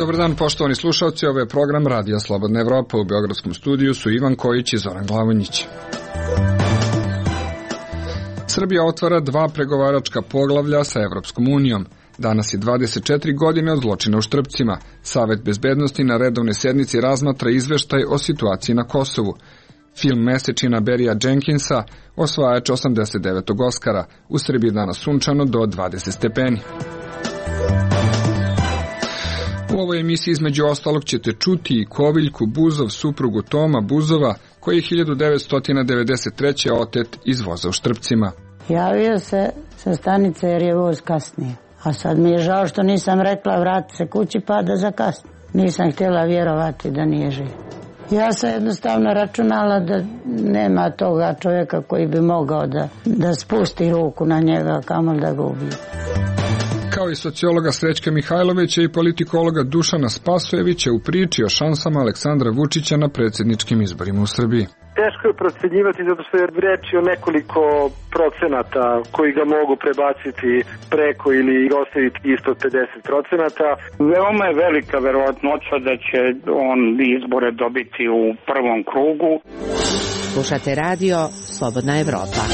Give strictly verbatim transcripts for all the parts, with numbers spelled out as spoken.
Dobar dan, poštovani slušalci, ovo je program Radija Slobodna Evropa. U beogradskom studiju su Ivan Kojić i Zoran Glavonjić. Srbija otvara dva pregovaračka poglavlja sa Evropskom unijom. Danas je dvadeset četiri godine od zločina u Štrpcima. Savet bezbednosti na redovnoj sednici razmatra izveštaj o situaciji na Kosovu. Film Mesečina Barrya Jenkinsa, osvajač osamdeset devetog Oskara. U Srbiji danas sunčano do dvadeset stepeni. U ovoj emisiji između ostalog ćete čuti i Koviljku Buzov, suprugu Toma Buzova, koji je hiljadu devetsto devedeset treće otet iz voza u Štrpcima. Javio se sa stanice jer je voz kasnije. A sad mi je žao što nisam rekla vrati se kući pa da zakasni. Nisam htjela vjerovati da nije živ. Ja sam jednostavno računala da nema toga čovjeka koji bi mogao da, da spusti ruku na njega, kamoli da ga ubije. Kao i sociologa Srećka Mihajlovića i politikologa Dušana Spasojevića u priči o šansama Aleksandra Vučića na predsjedničkim izborima u Srbiji. Teško je procenjivati zato što je reč o nekoliko procenata koji ga mogu prebaciti preko ili ostaviti ispod pedeset procenata. Veoma je velika verovatnoća da će on izbore dobiti u prvom krugu. Slušate radio Slobodna Evropa.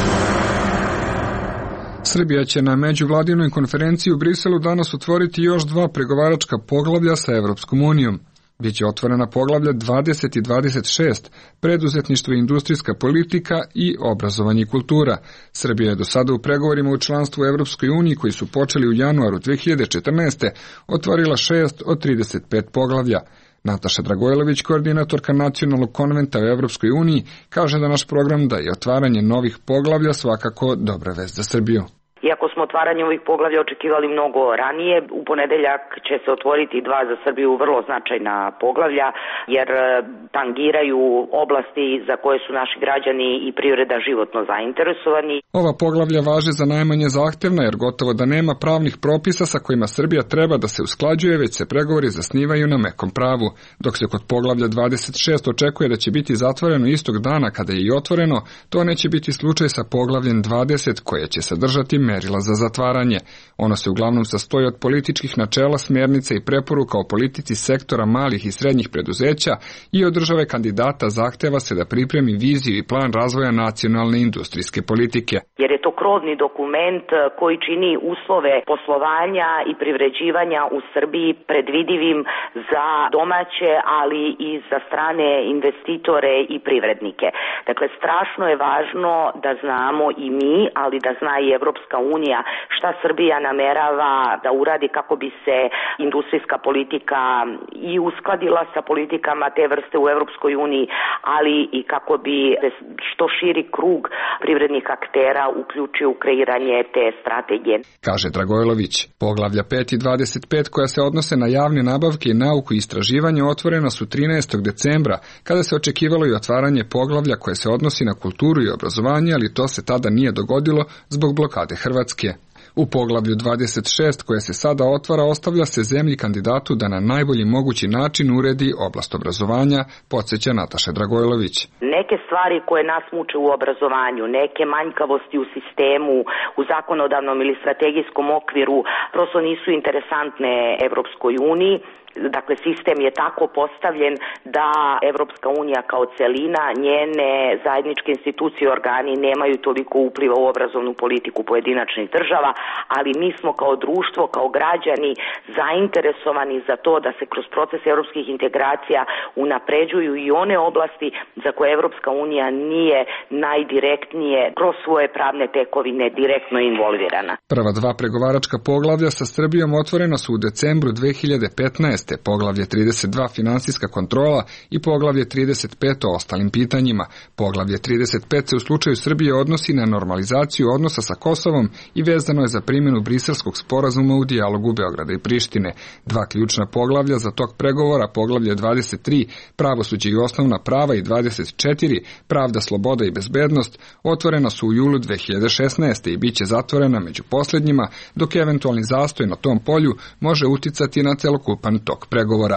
Srbija će na međuvladinoj konferenciji u Briselu danas otvoriti još dva pregovaračka poglavlja sa Evropskom unijom. Biće otvorena poglavlja dvadeset i dvadeset šest, preduzetništvo i industrijska politika i obrazovanje i kultura. Srbija je do sada u pregovorima u članstvu u Evropskoj uniji, koji su počeli u januaru dve hiljade četrnaeste. otvorila šest od trideset pet poglavlja. Nataša Dragojlović, koordinatorka Nacionalnog konventa u Evropskoj uniji, kaže da naš program da je otvaranje novih poglavlja svakako dobra vest za Srbiju. Iako smo otvaranje ovih poglavlja očekivali mnogo ranije, u ponedeljak će se otvoriti dva za Srbiju vrlo značajna poglavlja, jer tangiraju oblasti za koje su naši građani i privreda životno zainteresovani. Ova poglavlja važe za najmanje zahtevna, jer gotovo da nema pravnih propisa sa kojima Srbija treba da se usklađuje, već se pregovori zasnivaju na mekom pravu. Dok se kod poglavlja dvadeset šest očekuje da će biti zatvoreno istog dana kada je i otvoreno, to neće biti slučaj sa poglavljem dvadeset, koje će sadržati merila za zatvaranje. Ono se uglavnom sastoji od političkih načela, smjernica i preporuka o politici sektora malih i srednjih preduzeća i od države kandidata zahteva se da pripremi viziju i plan razvoja nacionalne industrijske politike. Jer je to krovni dokument koji čini uslove poslovanja i privređivanja u Srbiji predvidivim za domaće, ali i za strane investitore i privrednike. Dakle, strašno je važno da znamo i mi, ali da zna i Evropska unija šta Srbija namerava da uradi kako bi se industrijska politika i uskladila sa politikama te vrste u Evropskoj uniji, ali i kako bi što širi krug privrednih aktera uključio u kreiranje te strategije. Kaže Dragojlović. Poglavlja pet i dvadeset pet, koja se odnose na javne nabavke i nauku i istraživanje, otvorena su trinaestog decembra, kada se očekivalo i otvaranje poglavlja koje se odnosi na kulturu i obrazovanje, ali to se tada nije dogodilo zbog blokade Hrvatske. U poglavlju dvadeset šest, koje se sada otvara, ostavlja se zemlji kandidatu da na najbolji mogući način uredi oblast obrazovanja, podsjeća Nataša Dragojlović. Neke stvari koje nas muče u obrazovanju, neke manjkavosti u sistemu, u zakonodavnom ili strategijskom okviru, prosto nisu interesantne Evropskoj uniji. Dakle, sistem je tako postavljen da Evropska unija kao celina, njene zajedničke institucije i organi nemaju toliko upliva u obrazovnu politiku pojedinačnih država, ali mi smo kao društvo, kao građani zainteresovani za to da se kroz proces evropskih integracija unapređuju i one oblasti za koje Evropska unija nije najdirektnije kroz svoje pravne tekovine direktno involvirana. Prva dva pregovaračka poglavlja sa Srbijom otvorena su u decembru dve hiljade petnaeste. Poglavlje trideset dva finansijska kontrola i poglavlje trideset pet o ostalim pitanjima. Poglavlje trideset pet se u slučaju Srbije odnosi na normalizaciju odnosa sa Kosovom i vezano je za primjenu Briselskog sporazuma u dijalogu Beograda i Prištine. Dva ključna poglavlja za tok pregovora, poglavlje dvadeset tri pravosuđe i osnovna prava i dvadeset četiri pravda, sloboda i bezbednost, otvorena su u julu dve hiljade šesnaeste. i biće zatvorena među posljednjima, dok eventualni zastoj na tom polju može uticati na celokupan tok pregovora.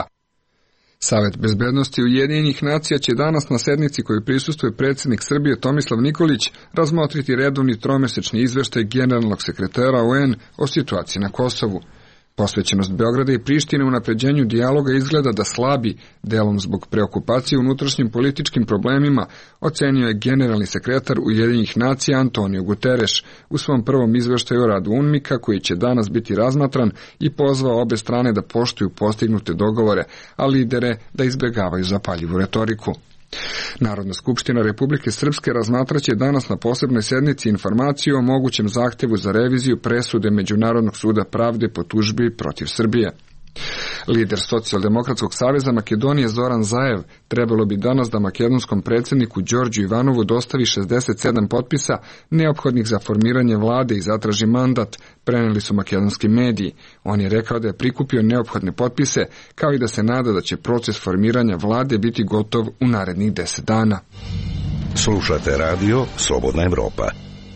Savet bezbednosti Ujedinjenih nacija će danas na sednici koju prisustvuje predsjednik Srbije Tomislav Nikolić razmotriti redovni tromesečni izveštaj generalnog sekretara U N o situaciji na Kosovu. Posvećenost Beograda i Prištine u unapređenju dijaloga izgleda da slabi, delom zbog preokupacije unutrašnjim političkim problemima, ocenio je generalni sekretar Ujedinjenih nacija Antonio Guterres u svom prvom izveštaju o radu UNMIK-a, koji će danas biti razmatran, i pozvao obe strane da poštuju postignute dogovore, a lidere da izbjegavaju zapaljivu retoriku. Narodna skupština Republike Srpske razmatraće danas na posebnoj sednici informaciju o mogućem zahtevu za reviziju presude Međunarodnog suda pravde po tužbi protiv Srbije. Lider Socijaldemokratskog saveza Makedonije Zoran Zaev trebalo bi danas da makedonskom predsjedniku Đorđu Ivanovu dostavi šezdeset sedam potpisa neophodnih za formiranje vlade i zatraži mandat, preneli su makedonski mediji. On je rekao da je prikupio neophodne potpise, kao i da se nada da će proces formiranja vlade biti gotov u narednih deset dana. Slušate radio Slobodna Evropa.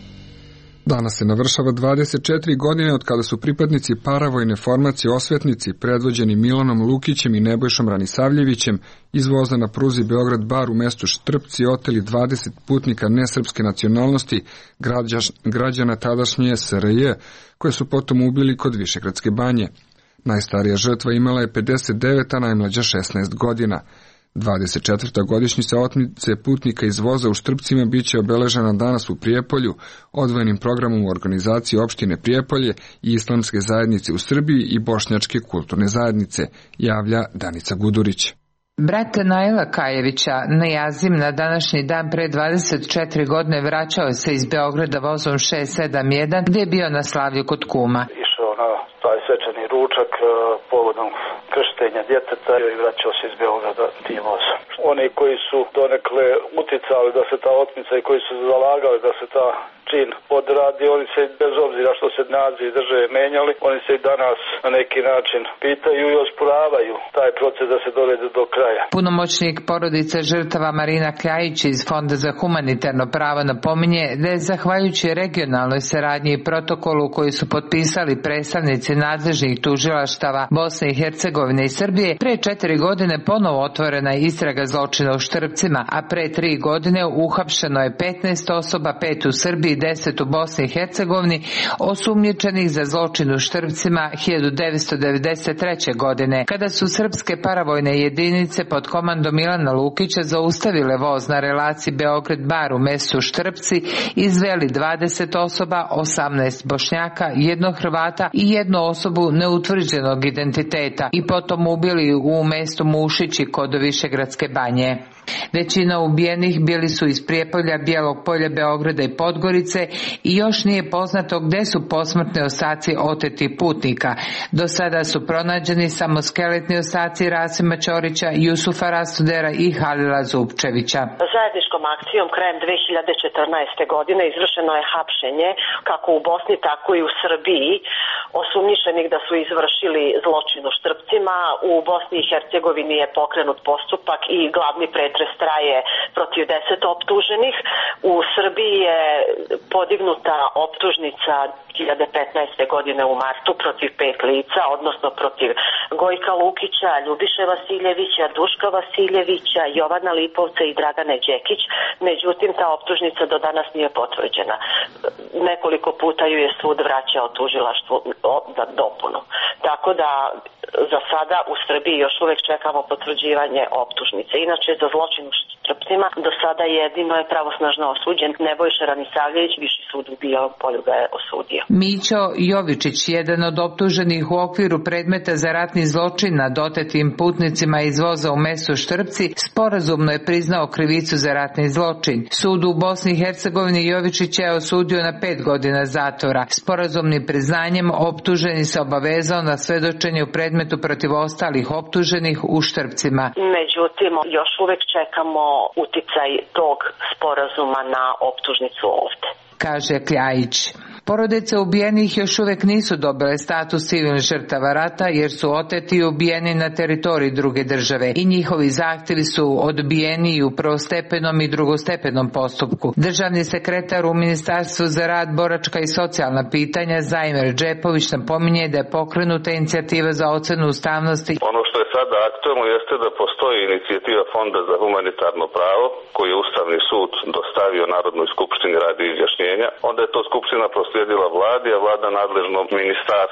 Danas se navršava dvadeset četiri godine od kada su pripadnici paravojne formacije Osvetnici, predvođeni Milanom Lukićem i Nebojšom Ranisavljevićem, iz voza na pruzi Beograd-Bar u mestu Štrpci oteli dvadeset putnika nesrpske nacionalnosti, građaš, građana tadašnje S R J, koje su potom ubili kod Višegradske banje. Najstarija žrtva imala je pedeset devet, a najmlađa šesnaest godina. dvadeset četvrta godišnjica otmice putnika iz voza u Štrpcima biće obeležena danas u Prijepolju, odvojenim programom u organizaciji opštine Prijepolje i Islamske zajednice u Srbiji i Bošnjačke kulturne zajednice, javlja Danica Gudurić. Brat Naila Kajevića, Najazim, na današnji dan pre dvadeset četiri godine vraćao se iz Beograda vozom šest sedam jedan, gdje je bio na slavlju kod kuma. Išao na taj svečani ručak povodom krštenja djeteta i vraćao se iz Beograda tim vozom. Oni koji su donekle uticali da se ta otmica i koji su zalagali da se ta čin odradi, oni se bez obzira što se naziv države menjali, oni se i danas na neki način pitaju i osporavaju taj proces da se dovede do kraja. Punomoćnik porodice žrtava Marina Kljajić iz Fonda za humanitarno pravo napominje da je zahvaljujući regionalnoj saradnji i protokolu koji su potpisali predstavnici nadležnih tužilaštava Bosne i Hercegovine i Srbije, pre četiri godine ponovo otvorena je istraga zločina u Štrpcima, a pre tri godine uhapšeno je petnaest osoba, pet u Srbiji, deset u Bosni i Hercegovini, osumnjičenih za zločin u Štrpcima hiljadu devetsto devedeset treće. godine, kada su srpske paravojne jedinice pod komandom Milana Lukića zaustavile voz na relaciji Beograd-Bar u mestu Štrpci, izveli dvadeset osoba, osamnaest Bošnjaka, jednog Hrvata i jednu osobu neutvrđenog identiteta i potom ubili u mestu Mušići kod Višegradske banje. Većina ubijenih bili su iz Prijepolja, Bijelog Polja, Beograda i Podgorice i još nije poznato gde su posmrtni ostaci otetih putnika. Do sada su pronađeni samo skeletni ostaci Rasima Ćorića, Jusufa Rastudera i Halila Zupčevića. Zajedničkom akcijom krajem dve hiljade četrnaeste. godine izvršeno je hapšenje kako u Bosni tako i u Srbiji osumnjičenih da su izvršili zločin u Štrpcima. U Bosni i Hercegovini je pokrenut postupak i glavni pretres traje protiv deset optuženih. U Srbiji je podignuta optužnica dve hiljade petnaeste. godine u martu protiv pet lica, odnosno protiv Gojka Lukića, Ljubiše Vasiljevića, Duška Vasiljevića, Jovana Lipovca i Dragane Đekić. Međutim, ta optužnica do danas nije potvrđena. Nekoliko puta ju je sud vraćao tužilaštvu za dopunu. Tako da za sada u Srbiji još uvek čekamo potvrđivanje optužnice. Inače, za zločin u Štrpcima do sada jedino je pravosnažno osuđen Nebojša Ranisavljević, Viši sud u Bijelom Polju ga je osudio. Mićo Jovičić, jedan od optuženih u okviru predmeta za ratni zločin nad otetim putnicima iz voza u mestu Štrpci, sporazumno je priznao krivicu za ratni zločin. Sud u Bosni i Hercegovini Jovičića je osudio na pet godina zatvora. Sporazumnim priznanjem optuženi se obavezao na svedočenje u predmetu protiv ostalih optuženih u Štrpcima. Međutim, još uvek čekamo uticaj tog sporazuma na optužnicu ovde, kaže Kljajić. Porodice ubijenih još uvek nisu dobile status civilnih žrtava rata jer su oteti i ubijeni na teritoriji druge države i njihovi zahtjevi su odbijeni i u prvostepenom i drugostepenom postupku. Državni sekretar u Ministarstvu za rad, boračka i socijalna pitanja Zajmir Džepović napominje da je pokrenuta inicijativa za ocenu ustavnosti. Ono što je sada aktuelno jeste da postoji inicijativa Fonda za humanitarno pravo koji je Ustavni sud dostavio Narodnoj skupštini radi izjašnjenja. Onda je to skupština proslijedila vladi, a vlada nadležnom ministarstvu.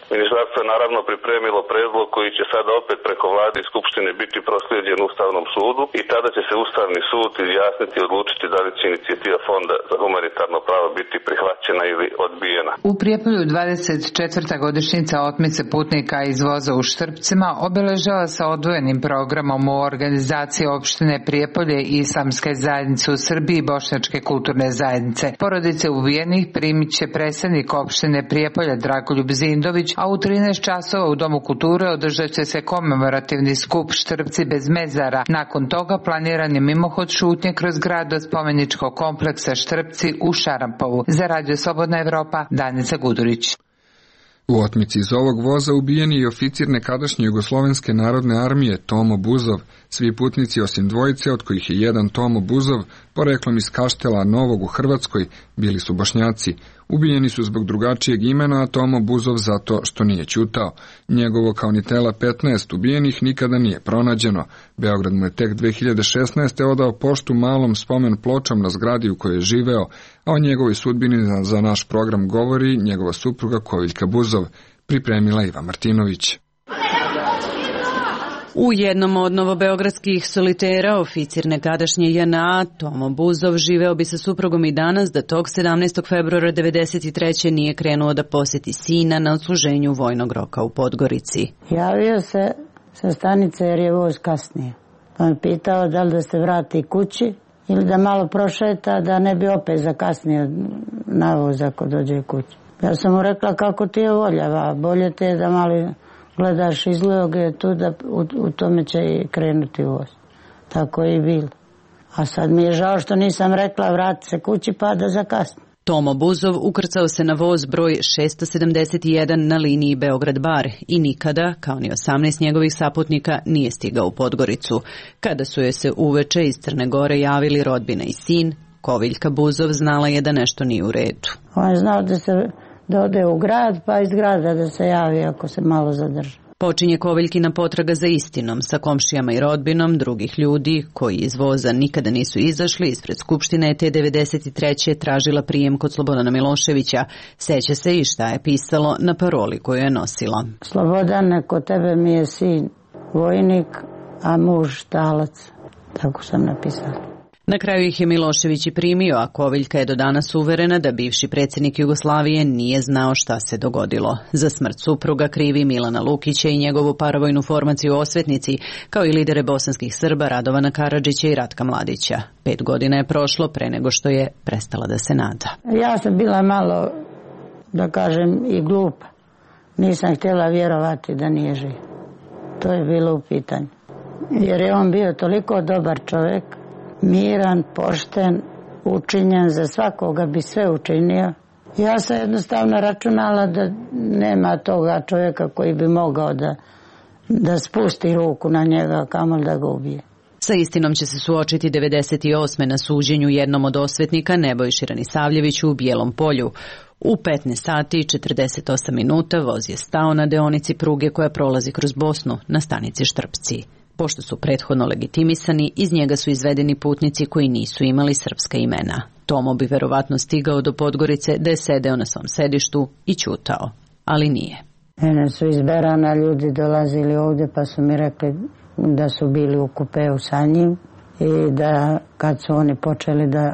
Ministarstvo je naravno pripremilo predlog koji će sada opet preko vlade i skupštine biti proslijeđen Ustavnom sudu i tada će se Ustavni sud izjasniti i odlučiti da li će inicijativa Fonda za humanitarno pravo biti prihvaćena ili odbijena. U Prijepolju dvadeset četvrta godišnjica otmice putnika iz voza u Štrpcima obeležava sa odvojenim programom u organizaciji opštine Prijepolje i Islamske zajednice u Srbiji i Bošnjačke kulturne zajednice. Porodice ubijenih primit će predstavnik opštine Prijepolje Dragoljub Zindović, a u trinaest časova u Domu kulture održat će se komemorativni skup Štrpci bez mezara. Nakon toga planiran je mimohod šutnje kroz grad od spomeničkog kompleksa Štrpci u Šarampovu. Za Radio Slobodna Evropa, Danica Gudurić. U otmici iz ovog voza ubijen je i oficir nekadašnje Jugoslovenske narodne armije Tomo Buzov. Svi putnici osim dvojice, od kojih je jedan Tomo Buzov, poreklom iz Kaštela Novog u Hrvatskoj, bili su Bošnjaci. Ubijeni su zbog drugačijeg imena, a Tomo Buzov zato što nije ćutao. Njegovo kao ni tela petnaest ubijenih nikada nije pronađeno. Beograd mu je tek dve hiljade šesnaeste. odao poštu malom spomen pločom na zgradi u kojoj je živeo, a o njegovoj sudbini za naš program govori njegova supruga Koviljka Buzov, pripremila Iva Martinović. U jednom od novobeogradskih solitera, oficir nekadašnje J N A, Tomo Buzov, živeo bi sa suprugom i danas da tog sedamnaestog februara devedeset treće nije krenuo da poseti sina na odsluženju vojnog roka u Podgorici. Javio se sa stanice jer je voz kasnije. Pa me pitao da li da se vrati kući ili da malo prošeta da ne bi opet zakasnio na voz ako dođe kući. Ja sam mu rekla kako ti je voljava, bolje te je da malo gledaš izloge tu da u, u tome će i krenuti voz. Tako je i bilo. A sad mi je žao što nisam rekla vrati se kući pa da zakasni. Tomo Buzov ukrcao se na voz broj šesto sedamdeset jedan na liniji Beograd-Bar i nikada, kao ni osamnaest njegovih saputnika, nije stigao u Podgoricu. Kada su joj se uveče iz Crne Gore javili rodbina i sin, Koviljka Buzov znala je da nešto nije u redu. On je znao da se da ode u grad, pa iz grada da se javi ako se malo zadrži. Počinje Koviljkina potraga za istinom, sa komšijama i rodbinom drugih ljudi koji iz voza nikada nisu izašli. Ispred Skupštine te devedeset treće tražila prijem kod Slobodana Miloševića. Seća se i šta je pisalo na paroli koju je nosila. Slobodane, kod tebe mi je sin vojnik, a muž talac. Tako sam napisala. Na kraju ih je Milošević i primio, a Koviljka je do danas uverena da bivši predsjednik Jugoslavije nije znao šta se dogodilo. Za smrt supruga krivi Milana Lukića i njegovu paravojnu formaciju u Osvetnici, kao i lidere bosanskih Srba Radovana Karadžića i Ratka Mladića. Pet godina je prošlo pre nego što je prestala da se nada. Ja sam bila malo, da kažem, i glupa. Nisam htjela vjerovati da nije živ. To je bilo u pitanju. Jer je on bio toliko dobar čovjek, miran, pošten, učinjen, za svakoga bi sve učinio. Ja sam jednostavno računala da nema toga čovjeka koji bi mogao da, da spusti ruku na njega, kamoli da ga ubije. Sa istinom će se suočiti devedeset osme na suđenju jednom od osvetnika, Nebojši Ranisavljeviću u Bijelom Polju. U petnaest sati i četrdeset osam minuta voz je stao na deonici pruge koja prolazi kroz Bosnu na stanici Štrpci. Pošto su prethodno legitimisani, iz njega su izvedeni putnici koji nisu imali srpska imena. Tomo bi verovatno stigao do Podgorice da je sedeo na svom sedištu i ćutao, ali nije. Mene su iz Berana ljudi dolazili ovdje pa su mi rekli da su bili u kupeu sa njim i da kad su oni počeli da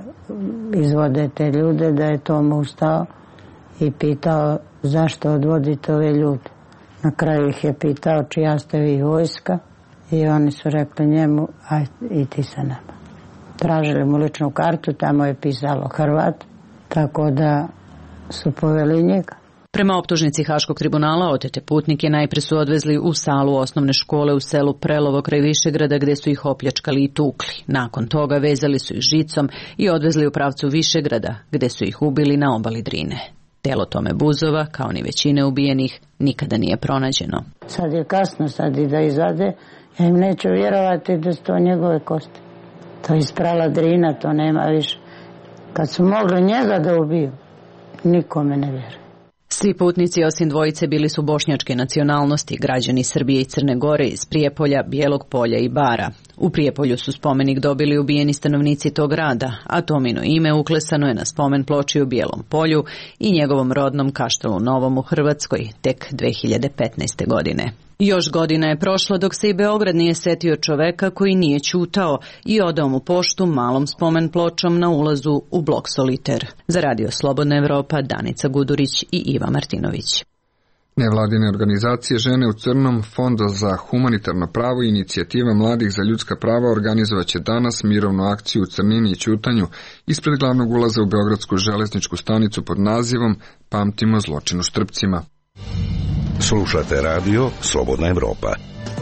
izvode te ljude, da je Tomo ustao i pitao zašto odvodite ove ljude. Na kraju ih je pitao čija ste vi vojska. I oni su rekli njemu, aj i ti sa nama. Tražili mu ličnu kartu, tamo je pisalo Hrvat, tako da su poveli njega. Prema optužnici Haškog tribunala, otete putnike najpre su odvezli u salu osnovne škole u selu Prelovo kraj Višegrada gde su ih opljačkali i tukli. Nakon toga vezali su ih žicom i odvezli u pravcu Višegrada gde su ih ubili na obali Drine. Telo Tome Buzova, kao ni većine ubijenih, nikada nije pronađeno. Sad je kasno, sad i da izvade. Ja im neću vjerovati da su to njegove kosti. To je isprala Drina, to nema više. Kad su mogli njega da ubiju, nikome ne vjeruje. Svi putnici osim dvojice bili su bošnjačke nacionalnosti, građani Srbije i Crne Gore iz Prijepolja, Bijelog Polja i Bara. U Prijepolju su spomenik dobili ubijeni stanovnici tog grada, a Tomino ime uklesano je na spomen ploči u Bijelom Polju i njegovom rodnom Kaštelu Novom u Hrvatskoj, tek dve hiljade petnaeste. godine. Još godina je prošlo dok se i Beograd nije setio čoveka koji nije ćutao i odao mu poštu malom spomen pločom na ulazu u blok Soliter. Za Radio Slobodna Evropa, Danica Gudurić i Iva Martinović. Nevladine organizacije Žene u crnom, Fonda za humanitarno pravo i Inicijativa mladih za ljudska prava organizovaće danas mirovnu akciju u crnini i ćutanju ispred glavnog ulaza u Beogradsku železničku stanicu pod nazivom Pamtimo zločin u Štrpcima. Slušate radio Slobodna Evropa.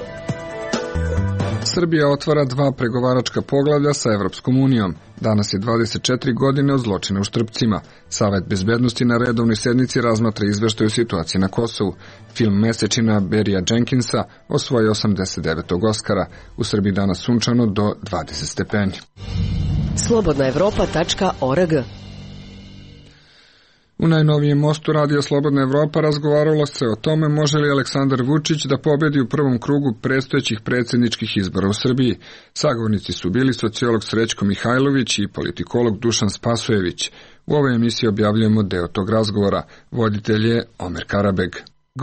Srbija otvara dva pregovaračka poglavlja sa Evropskom unijom. Danas je dvadeset četiri godine od zločina u Štrpcima. Savet bezbednosti na redovnoj sednici razmatra izveštaj o situaciji na Kosovu. Film Mesečina Berija Jenkinsa osvojio osamdeset devetog Oskara. U Srbiji danas sunčano do dvadeset stepeni. slobodna evropa tačka org. U najnovijem mostu Radio Slobodna Evropa razgovaralo se o tome može li Aleksandar Vučić da pobedi u prvom krugu predstojećih predsjedničkih izbora u Srbiji. Sagovornici su bili sociolog Srećko Mihajlović i politikolog Dušan Spasojević. U ovoj emisiji objavljujemo deo tog razgovora. Voditelj je Omer Karabeg.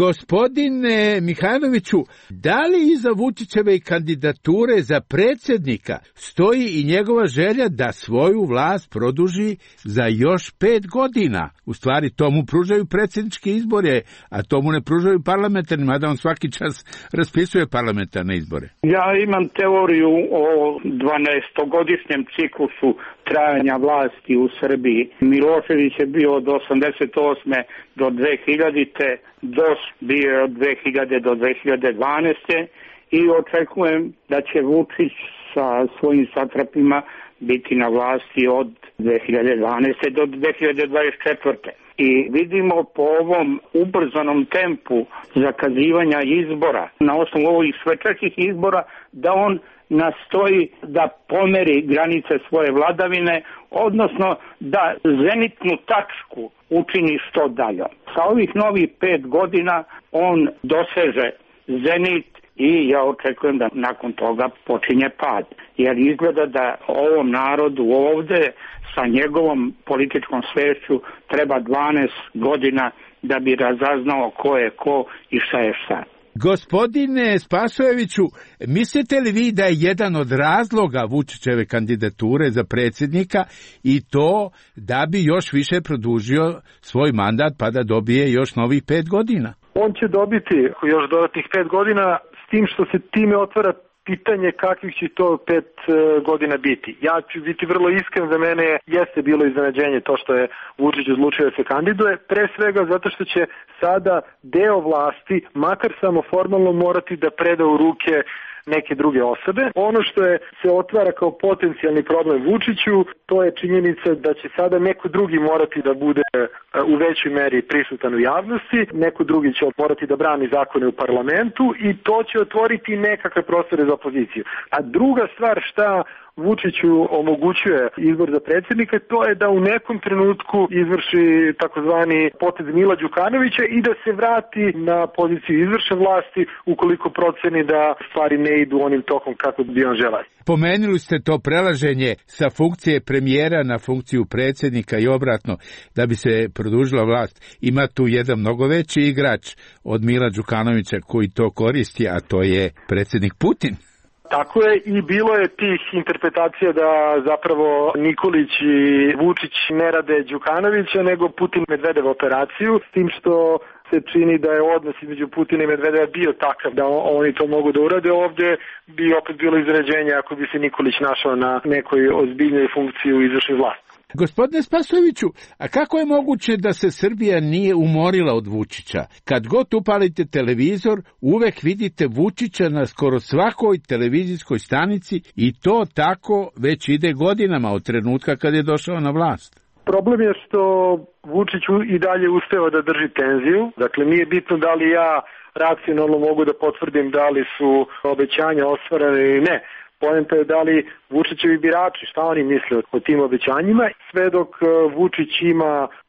Gospodine Mihajloviću, da li iza Vučićeve kandidature za predsjednika stoji i njegova želja da svoju vlast produži za još pet godina? U stvari, to mu pružaju predsjednički izbore, a to mu ne pružaju parlamentarni, mada on svaki čas raspisuje parlamentarne izbore. Ja imam teoriju o dvanaestogodišnjem ciklusu trajanja vlasti u Srbiji. Milošević je bio od osamdeset osme do dve hiljadite. D O S bio je od dve hiljade do dve hiljade dvanaeste. i očekujem da će Vučić sa svojim satrapima biti na vlasti od dve hiljade dvanaeste do dve hiljade dvadeset četvrte. I vidimo po ovom ubrzanom tempu zakazivanja izbora, na osnovu ovih svečanih izbora, da on nastoji da pomeri granice svoje vladavine, odnosno da zenitnu tačku učini što dalje. Sa ovih novih pet godina on doseže zenit i ja očekujem da nakon toga počinje pad. Jer izgleda da ovom narodu ovde sa njegovom političkom svešću treba dvanaest godina da bi razaznao ko je ko i šta je šta. Gospodine Spasojeviću, mislite li vi da je jedan od razloga Vučićeve kandidature za predsjednika i to da bi još više produžio svoj mandat pa da dobije još novih pet godina? On će dobiti još dodatnih pet godina, s tim što se time otvara pitanje kakvih će to pet godina biti. Ja ću biti vrlo iskren, za mene jeste bilo iznenađenje to što je Vučić odlučio da se kandiduje, pre svega zato što će sada deo vlasti, makar samo formalno, morati da preda u ruke neke druge osobe. Ono što je se otvara kao potencijalni problem Vučiću, to je činjenica da će sada neko drugi morati da bude u većoj meri prisutan u javnosti, neko drugi će morati da brani zakone u parlamentu i to će otvoriti nekakve prostore za opoziciju. A druga stvar šta Vučiću omogućuje izbor za predsjednika, to je da u nekom trenutku izvrši takozvani potez Mila Đukanovića i da se vrati na poziciju izvršne vlasti ukoliko proceni da stvari ne idu onim tokom kako bi on želao. Pomenuli ste to prelaženje sa funkcije premijera na funkciju predsjednika i obratno, da bi se produžila vlast. Ima tu jedan mnogo veći igrač od Mila Đukanovića koji to koristi, a to je predsjednik Putin. Tako je, i bilo je tih interpretacija da zapravo Nikolić i Vučić ne rade Đukanovića, nego Putin-Medvedev operaciju, s tim što se čini da je odnos između Putina i Medvedeva bio takav da oni to mogu da urade. Ovdje bi opet bilo iznenađenje ako bi se Nikolić našao na nekoj ozbiljnoj funkciji u izvršnoj vlasti. Gospodine Spasojeviću, a kako je moguće da se Srbija nije umorila od Vučića? Kad god upalite televizor, uvek vidite Vučića na skoro svakoj televizijskoj stanici i to tako već ide godinama od trenutka kad je došao na vlast. Problem je što Vučić i dalje uspeva da drži tenziju. Dakle, nije bitno da li ja racionalno mogu da potvrdim da li su obećanja ostvarene ili ne. Poenta je da li Vučićevi birači, šta oni misle o tim obećanjima. Sve dok Vučić ima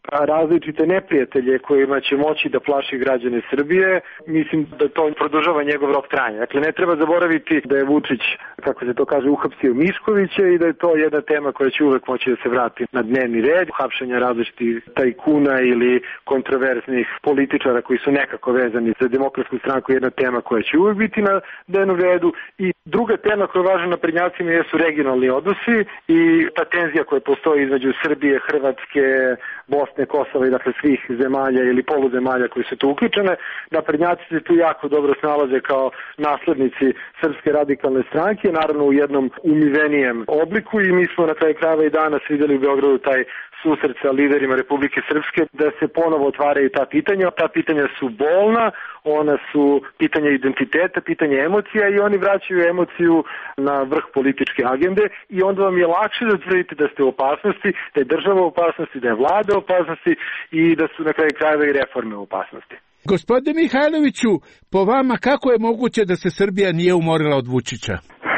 različite neprijatelje kojima će moći da plaši građane Srbije, mislim da to produžava njegov rok trajanja. Dakle, ne treba zaboraviti da je Vučić, kako se to kaže, uhapsio Miškovića i da je to jedna tema koja će uvek moći da se vrati na dnevni red. Uhapšenja različitih tajkuna ili kontroverznih političara koji su nekako vezani za Demokratsku stranku je jedna tema koja će uvek biti na dnevnom redu. I druga tema koja je važna naprednjacima jesu regionalni odnosi i ta tenzija koja postoji između Srbije, Hrvatske, Bosne, Kosova i dakle svih zemalja ili poluzemalja koji su tu uključene. Naprednjaci se tu jako dobro snalaze kao naslednici Srpske radikalne stranke, naravno u jednom umivenijem obliku, i mi smo na kraju krajeva i danas videli u Beogradu taj susret sa liderima Republike Srpske, da se ponovo otvaraju ta pitanja. Ta pitanja su bolna, ona su pitanja identiteta, pitanja emocija, i oni vraćaju emociju na vrh političke agende, i onda vam je lakše da tvrdite da ste u opasnosti, da je država u opasnosti, da je vlada u opasnosti i da su na kraju krajeva i reforme u opasnosti. Gospodine Mihajloviću, po vama kako je moguće da se Srbija nije umorila od Vučića?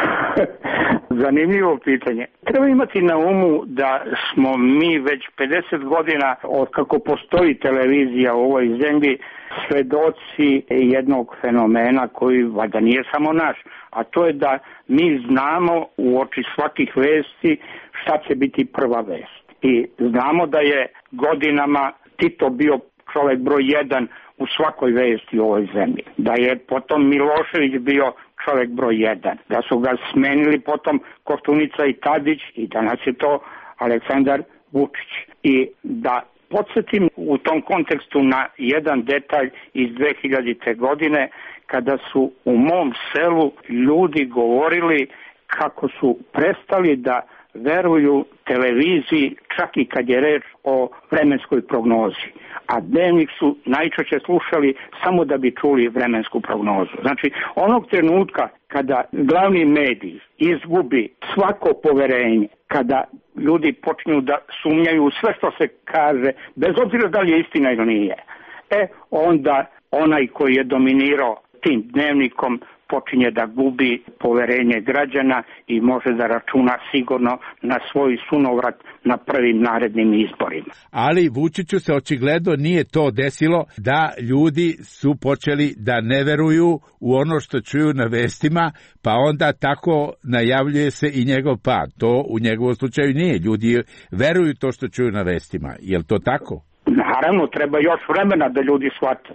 Zanimljivo pitanje. Treba imati na umu da smo mi već pedeset godina, od kako postoji televizija u ovoj zemlji, svedoci jednog fenomena koji valjda nije samo naš, a to je da mi znamo u oči svakih vesti šta će biti prva vest. I znamo da je godinama Tito bio čovjek broj jedan u svakoj vesti u ovoj zemlji. Da je potom Milošević bio čovjek broj jedan. Da su ga smenili potom Koštunica i Tadić, i danas je to Aleksandar Vučić. I da podsjetim u tom kontekstu na jedan detalj iz dve hiljadite. godine, kada su u mom selu ljudi govorili kako su prestali da veruju televiziji čak i kad je reč o vremenskoj prognozi. A dnevnik su najčešće slušali samo da bi čuli vremensku prognozu. Znači, onog trenutka kada glavni medij izgubi svako poverenje, kada ljudi počnu da sumnjaju sve što se kaže, bez obzira da li je istina ili nije, e onda onaj koji je dominirao tim dnevnikom počinje da gubi poverenje građana i može da računa sigurno na svoj sunovrat na prvim narednim izborima. Ali Vučiću se očigledno nije to desilo, da ljudi su počeli da ne veruju u ono što čuju na vestima, pa onda tako najavljuje se i njegov pad. To u njegovom slučaju nije. Ljudi veruju to što čuju na vestima. Je li to tako? Naravno, treba još vremena da ljudi shvate.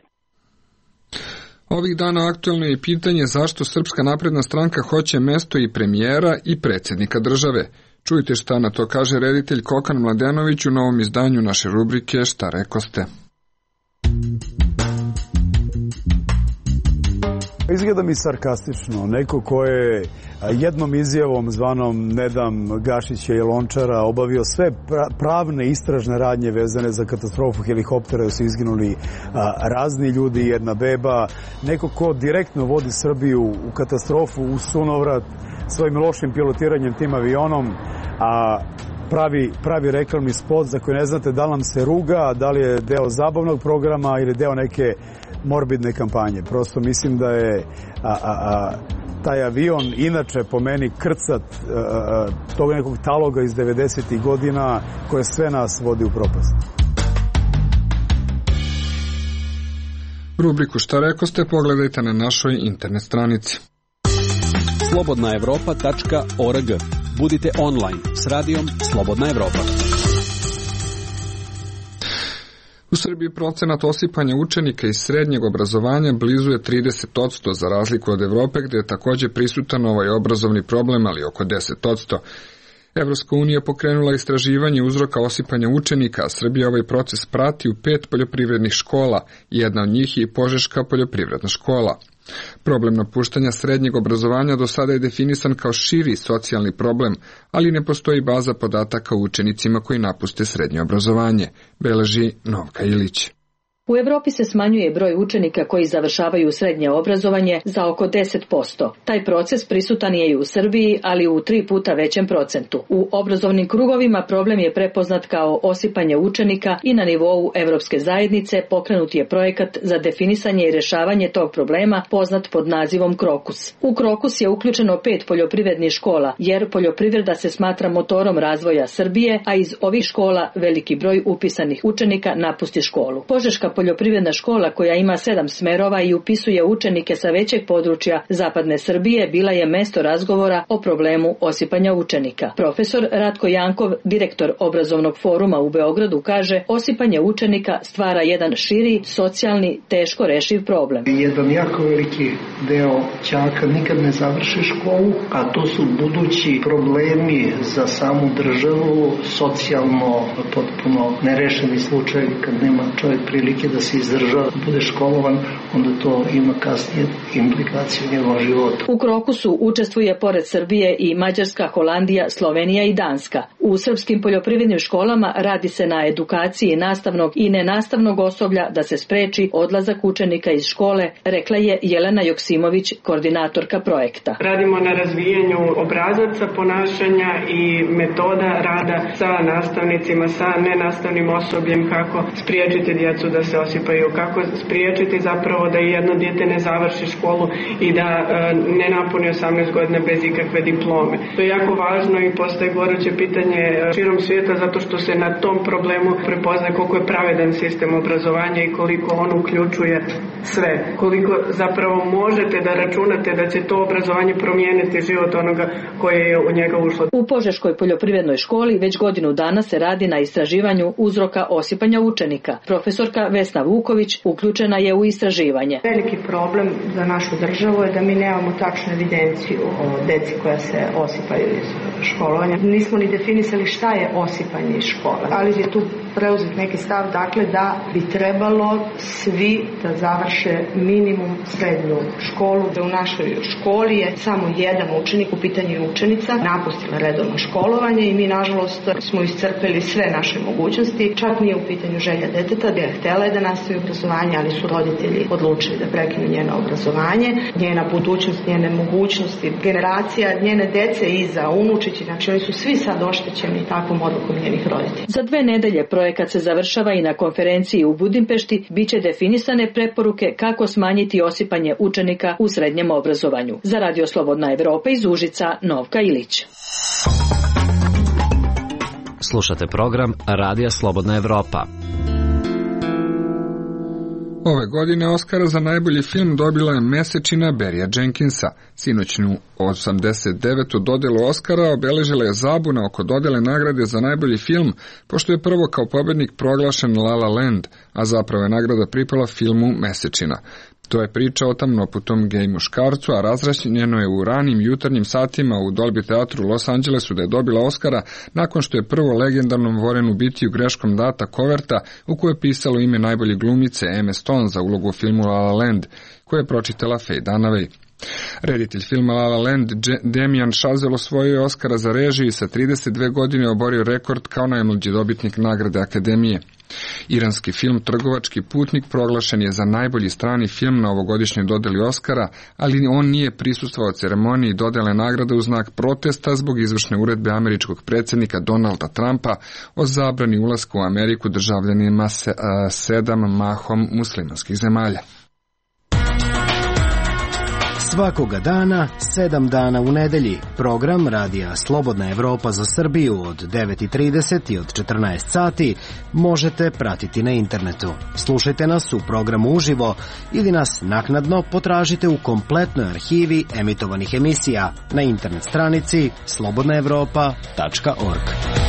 Ovih dana aktuelno je pitanje zašto Srpska napredna stranka hoće mesto i premijera i predsjednika države. Čujte šta na to kaže reditelj Kokan Mladenović u novom izdanju naše rubrike Šta rekoste. Izgleda mi sarkastično. Neko ko je jednom izjavom zvanom Ne dam Gašića i Lončara obavio sve pravne istražne radnje vezane za katastrofu helikoptera, da su izginuli razni ljudi, jedna beba. Neko ko direktno vodi Srbiju u katastrofu, u sunovrat, svojim lošim pilotiranjem tim avionom, a pravi, pravi reklamni spot za koji ne znate da li nam se ruga, da li je deo zabavnog programa ili deo neke morbidne kampanje. Prosto mislim da je a, a, a, taj avion, inače po meni krcat a, a, tog nekog taloga iz devedesetih godina koje sve nas vodi u propast. Rubriku Šta rekoste pogledajte na našoj internet stranici. slobodna evropa tačka org. Budite online s radijom Slobodna Evropa. U Srbiji procenat osipanja učenika iz srednjeg obrazovanja blizu je trideset posto, za razliku od Evrope gde je takođe prisutan ovaj obrazovni problem, ali oko deset posto. Evropska unija pokrenula istraživanje uzroka osipanja učenika, a Srbija ovaj proces prati u pet poljoprivrednih škola, jedna od njih je i Požeška poljoprivredna škola. Problem napuštanja srednjeg obrazovanja do sada je definisan kao širi socijalni problem, ali ne postoji baza podataka o učenicima koji napuste srednje obrazovanje, beleži Novka Ilić. U Evropi se smanjuje broj učenika koji završavaju srednje obrazovanje za oko deset posto. Taj proces prisutan je i u Srbiji, ali u tri puta većem procentu. U obrazovnim krugovima problem je prepoznat kao osipanje učenika i na nivou Evropske zajednice pokrenut je projekat za definisanje i rješavanje tog problema poznat pod nazivom Krokus. U Krokus je uključeno pet poljoprivrednih škola, jer poljoprivreda se smatra motorom razvoja Srbije, a iz ovih škola veliki broj upisanih učenika napusti školu. Požeška poljoprivredna škola koja ima sedam smerova i upisuje učenike sa većeg područja zapadne Srbije bila je mesto razgovora o problemu osipanja učenika. Profesor Ratko Jankov, direktor obrazovnog foruma u Beogradu, kaže: osipanje učenika stvara jedan širi, socijalni, teško rešiv problem. Jedan jako veliki deo đaka nikad ne završi školu, a to su budući problemi za samu državu, socijalno potpuno nerešeni slučajevi kad nema čovjek prilike da se izdržava, da bude školovan, onda to ima kasnije implikaciju u njegovom životu. U Krokusu učestvuje pored Srbije i Mađarska, Holandija, Slovenija i Danska. U srpskim poljoprivrednim školama radi se na edukaciji nastavnog i nenastavnog osoblja da se spreči odlazak učenika iz škole, rekla je Jelena Joksimović, koordinatorka projekta. Radimo na razvijanju obrazaca ponašanja i metoda rada sa nastavnicima, sa nenastavnim osobljem, kako spriječiti djecu da se osipaju, kako spriječiti zapravo da jedno dijete ne završi školu i da e, ne napuni osamnaest godina bez ikakve diplome. To je jako važno i postaje goruće pitanje širom svijeta zato što se na tom problemu prepoznaje koliko je pravedan sistem obrazovanja i koliko on uključuje sve. Koliko zapravo možete da računate da će to obrazovanje promijeniti život onoga koje je u njega ušlo. U Požeškoj poljoprivrednoj školi već godinu dana se radi na istraživanju uzroka osipanja učenika. Profesorka Vesna Vuković uključena je u istraživanje. Veliki problem za našu državu je da mi nemamo tačnu evidenciju o deci koja se osipaju iz školovanja. Nismo ni definisali šta je osipanje iz škole, ali je tu preuzet neki stav, dakle, da bi trebalo svi da završe minimum srednju školu. Da u našoj školi je samo jedan učenik, u pitanju je učenica, napustila redovno školovanje i mi, nažalost, smo iscrpeli sve naše mogućnosti. Čak nije u pitanju želja deteta, da je htjela je da nastavi obrazovanje, ali su roditelji odlučili da prekinu njeno obrazovanje, njena budućnost, njene mogućnosti, generacija njene dece iza, unučići, znači oni su svi sad oštećeni takvom odlukom njenih roditelja. Za dve nedelje projekat se završava i na konferenciji u Budimpešti biće definisane preporuke kako smanjiti osipanje učenika u srednjem obrazovanju. Za Radio Slobodna Evropa iz Užica, Novka Ilić. Slušate program Radija Slobodna Evropa. Ove godine Oskara za najbolji film dobila je Mesečina Barrya Jenkinsa. Sinoćnu osamdeset devetu dodelu Oskara obeležila je zabuna oko dodele nagrade za najbolji film, pošto je prvo kao pobednik proglašen La La Land, a zapravo je nagrada pripala filmu Mesečina. To je priča o tamnoputom gej muškarcu, a razračenjeno je u ranim jutarnjim satima u Dolby teatru u Los Angelesu da je dobila Oskara nakon što je prvo legendarnom Warrenu Beattyu greškom data koverta u kojoj je pisalo ime najbolje glumice Emma Stone za ulogu u filmu La La Land, koje je pročitala Faye Dunaway. Reditelj filma La La Land Damien Chazelle osvojio je Oskara za režiju i sa trideset dve godine oborio rekord kao najmlađi dobitnik nagrade Akademije. Iranski film Trgovački putnik proglašen je za najbolji strani film na ovogodišnjoj dodeli Oskara, ali on nije prisustvovao ceremoniji dodele nagrade u znak protesta zbog izvršne uredbe američkog predsjednika Donalda Trumpa o zabrani ulaska u Ameriku državljanima se, a, sedam mahom muslimanskih zemalja. Svakoga dana, sedam dana u nedelji, program Radija Slobodna Evropa za Srbiju od devet i trideset i od četrnaest sati možete pratiti na internetu. Slušajte nas u programu uživo ili nas naknadno potražite u kompletnoj arhivi emitovanih emisija na internet stranici slobodna evropa tačka org.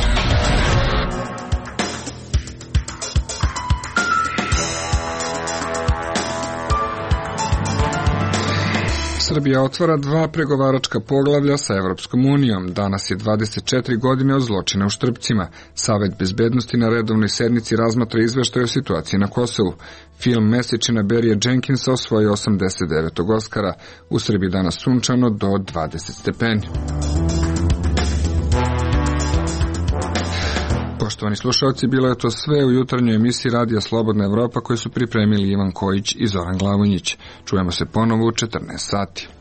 Srbija otvara dva pregovaračka poglavlja sa Evropskom unijom. Danas je dvadeset četiri godine od zločina u Štrpcima. Savet bezbednosti na redovnoj sednici razmatra izveštaj o situaciji na Kosovu. Film Mesečina Barrya Jenkinsa osvojio osamdeset devetog Oskara. U Srbiji danas sunčano do dvadeset stepeni. Poštovani slušalci, bilo je to sve u jutarnjoj emisiji Radija Slobodna Evropa koju su pripremili Ivan Kojić i Zoran Glavonjić. Čujemo se ponovo u četrnaest sati.